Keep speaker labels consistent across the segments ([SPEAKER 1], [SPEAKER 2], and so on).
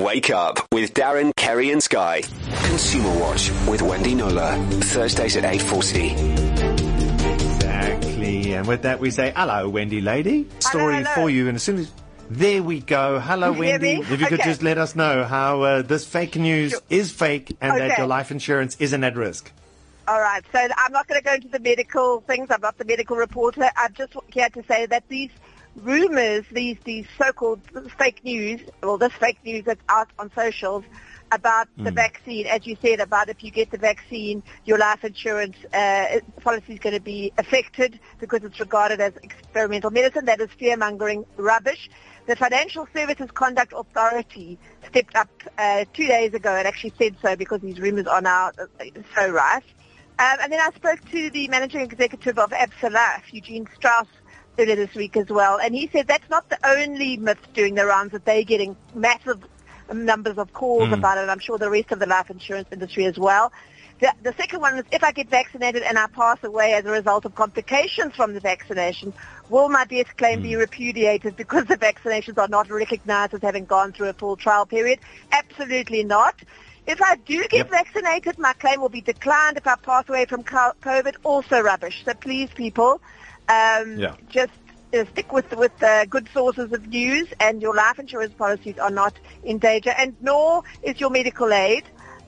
[SPEAKER 1] Wake Up with Darren, Kerry and Sky. Consumer Watch with Wendy Nola. Thursdays at 8:40.
[SPEAKER 2] Exactly. And with that we say, hello, Wendy lady. Story for you. And as soon as... There we go. Hello, Wendy. If you could just let us know how this fake news is fake and that your life insurance isn't at risk.
[SPEAKER 3] All right. So I'm not going to go into the medical things. I'm not the medical reporter. I'm just here to say that these rumors, these so-called fake news, well, this fake news that's out on socials about the vaccine, as you said, about if you get the vaccine, your life insurance policy is going to be affected because it's regarded as experimental medicine. That is fear-mongering rubbish. The Financial Services Conduct Authority stepped up 2 days ago and actually said so because these rumors are now so rife. And then I spoke to the managing executive of Absa Life, Eugene Strauss, earlier this week as well, and he said that's not the only myth doing the rounds, that they're getting massive numbers of calls about it, and I'm sure the rest of the life insurance industry as well. The second one is, if I get vaccinated and I pass away as a result of complications from the vaccination, will my death claim be repudiated because the vaccinations are not recognized as having gone through a full trial period? Absolutely not. If I do get vaccinated, my claim will be declined. If I pass away from COVID, also rubbish. So please, people, just stick with good sources of news, and your life insurance policies are not in danger, and nor is your medical aid.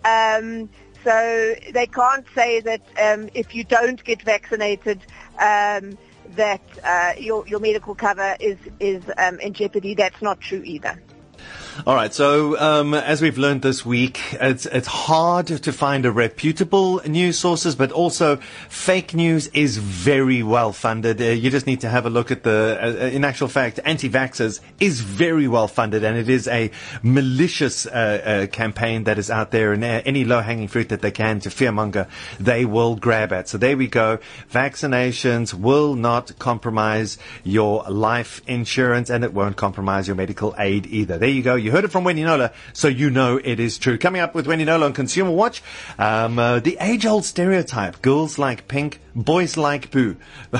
[SPEAKER 3] So they can't say that if you don't get vaccinated, that your medical cover is in jeopardy. That's not true either.
[SPEAKER 2] All right. So, as we've learned this week, it's hard to find a reputable news sources, but also fake news is very well funded. You just need to have a look at in actual fact, anti-vaxxers is very well funded, and it is a malicious campaign that is out there, and any low-hanging fruit that they can to fearmonger, they will grab at. So there we go. Vaccinations will not compromise your life insurance, and it won't compromise your medical aid either. There you go. You heard it from Wendy Nola, so you know it is true. Coming up with Wendy Nola on Consumer Watch, the age-old stereotype, girls like pink, boys like boo,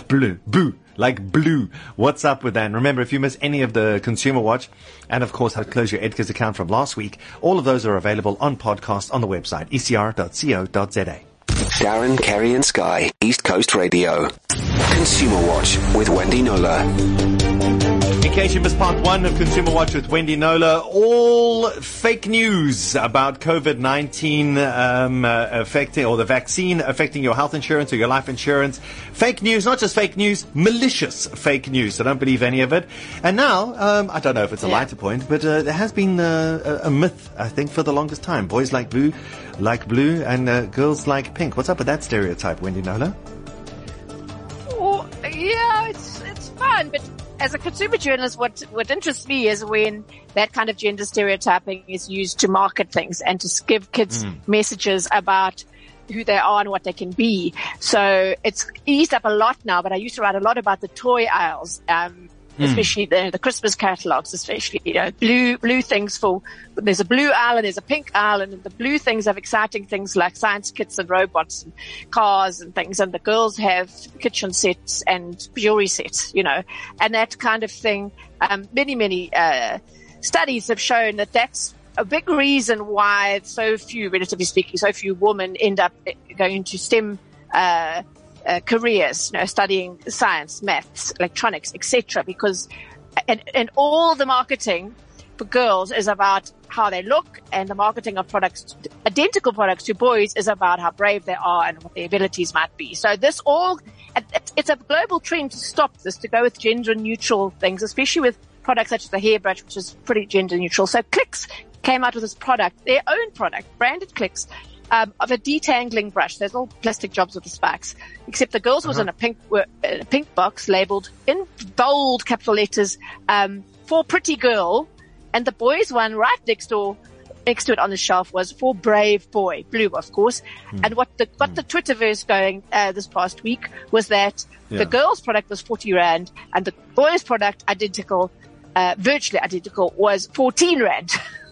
[SPEAKER 2] like blue. What's up with that? And remember, if you miss any of the Consumer Watch, and of course, how to close your Edgar's account from last week, all of those are available on podcast on the website, ecr.co.za.
[SPEAKER 1] Darren, Kerry and Sky, East Coast Radio. Consumer Watch with Wendy Nola.
[SPEAKER 2] In case you missed part one of Consumer Watch with Wendy Nola, all fake news about COVID-19 affecting, or the vaccine affecting your health insurance or your life insurance. Fake news, not just fake news, malicious fake news. So don't believe any of it. And now, I don't know if it's a lighter point, but there has been a myth, I think, for the longest time. Boys like blue, and girls like pink. What's up with that stereotype, Wendy Nola?
[SPEAKER 4] Oh, yeah, it's fun, but as a consumer journalist, what interests me is when that kind of gender stereotyping is used to market things and to give kids messages about who they are and what they can be. So it's eased up a lot now, but I used to write a lot about the toy aisles, especially the Christmas catalogs, especially, blue things there's a blue aisle and there's a pink aisle, and the blue things have exciting things like science kits and robots and cars and things, and the girls have kitchen sets and jewelry sets, and that kind of thing. Many studies have shown that that's a big reason why so few, relatively speaking, so few women end up going into STEM careers, studying science, maths, electronics, etc. Because and all the marketing for girls is about how they look, and the marketing of products, identical products to boys, is about how brave they are and what their abilities might be. So this it's a global trend to stop this, to go with gender neutral things, especially with products such as the hairbrush, which is pretty gender neutral. So Clicks came out with this product, their own product, branded Clicks, of a detangling brush. There's all plastic jobs with the spikes, except the girls was in a pink box labeled in bold capital letters, for pretty girl, and the boys one right next to it on the shelf was for brave boy, blue of course. And what the Twitterverse going this past week was that the girls' product was 40 Rand and the boys' product, virtually identical, was 14 Rand.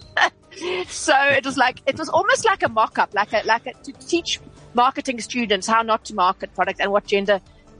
[SPEAKER 4] So it was almost like a mock-up, to teach marketing students how not to market product and what gender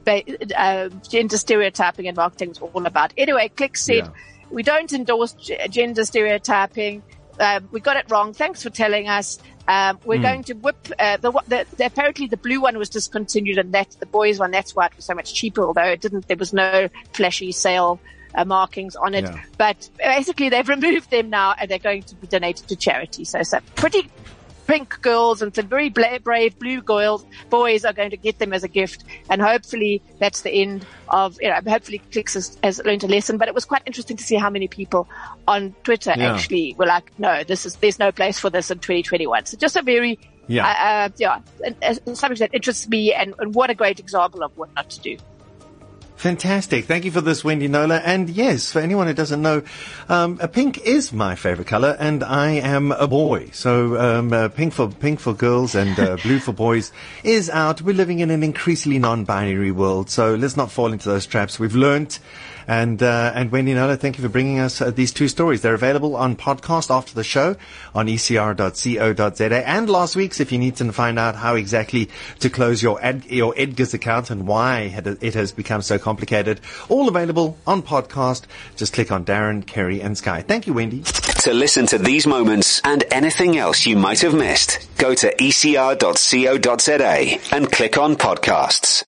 [SPEAKER 4] stereotyping and marketing is all about. Anyway, Click said, we don't endorse gender stereotyping. we got it wrong. Thanks for telling us. We're going to whip apparently the blue one was discontinued, and that's the boys one. That's why it was so much cheaper. Although there was no flashy sale markings on it. Yeah. But basically, they've removed them now, and they're going to be donated to charity. So pretty pink girls and some very brave blue boys are going to get them as a gift, and hopefully that's the end of, hopefully Clicks has learned a lesson. But it was quite interesting to see how many people on Twitter actually were like, no, there's no place for this in 2021. So just a very, something that interests me, and what a great example of what not to do.
[SPEAKER 2] Fantastic. Thank you for this, Wendy Knowler. And yes, for anyone who doesn't know, pink is my favorite color, and I am a boy. So, pink for girls and blue for boys is out. We're living in an increasingly non-binary world, so let's not fall into those traps. We've learned. And Wendy Knowler, thank you for bringing us these two stories. They're available on podcast after the show on ecr.co.za, and last week's if you need to find out how exactly to close your Edgar's account and why it has become so complicated. All available on podcast. Just click on Darren, Kerry and Sky. Thank you, Wendy.
[SPEAKER 1] To listen to these moments and anything else you might have missed, go to ecr.co.za and click on podcasts.